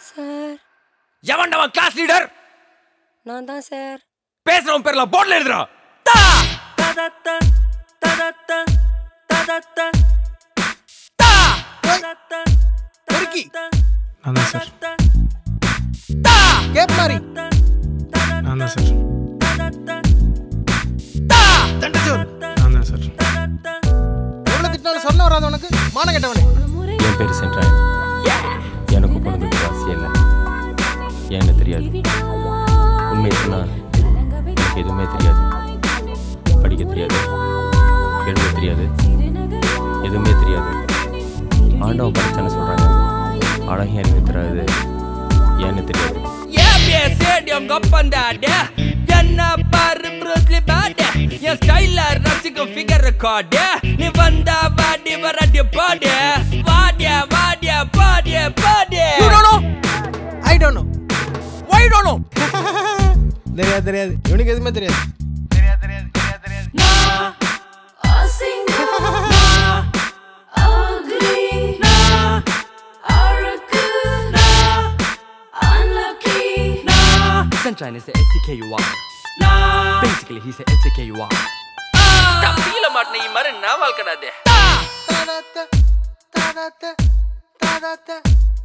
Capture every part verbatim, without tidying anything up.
Sir. எவன்டவன் class leader? நான் தான் sir. பேசுறவன் பேர்ல போர்ட்ல எழுதுறா. தா ததத்த ததத்த ததத்த தா ததத்த பொறுக்கி. நான் தான் சார். தா கேப் மாதிரி. நான் தான் சார். தா தண்டச்சோர். நான் தான் சார். எவ்வளவு திட்டினாலும் சொல்ல வராது உனக்கு. மான கேட்டவனே. என் பேர் சென்றாய். எனக்கு பொழுதுக்கு ராசி இல்லை. ஏன்னு தெரியாது. உண்மை சொன்னால் எனக்கு எதுவுமே தெரியாது. படிக்க தெரியாது, எழுத தெரியாது, எதுவுமே தெரியாது. ஆண்டவன் படித்தான்னு சொல்கிறாங்க. அழகும் எனக்கு தெரியாது. ஏன்னு தெரியாது. ஏன் ஸ்டேடியம் கப்பந்தாட என்ன பாரு ப்ரூஸ்லி பாட என் ஸ்டைல ரசிக்கும் ஃபிகர் ரெக்கார்டு நீ வந்தா வாடி வராடி பாடு வாடிய வாடிய பாடிய பாடு You don't know. I don't know. Why you don't know? தெரியாது தெரியாது. இவனுக்கு எதுவுமே தெரியாது. தெரியாது தெரியாது தெரியாது தெரியாது. Sunshine is a S C K U R. Basically he's a S C K U R. தம்பியில மாட்டின இ மாதிரி நான் வாழ்க்கடாதே. ததத்த ததத்த ததத்த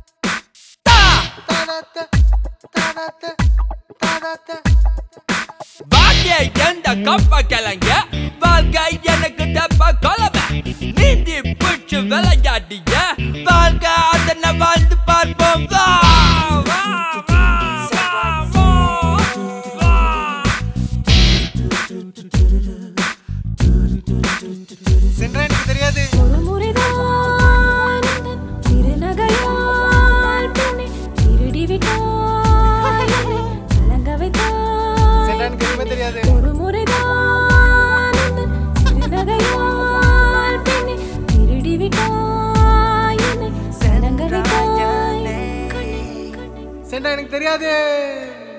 ததத்த ததத்த ததத்த வாடிய எந்த கப்ப கிளங்க வாழ்க்கை எனக்கு டப்பா கொலவை நீந்தி பிடிச்சு விளையாடிய வாழ்க்கை அதனை வாழ்ந்து பார்ப்போம் வா வா வா சென்றா எனக்கு தெரியாது. சென்றா எனக்கு எதுவுமே தெரியாது. சென்றா எனக்கு தெரியாது.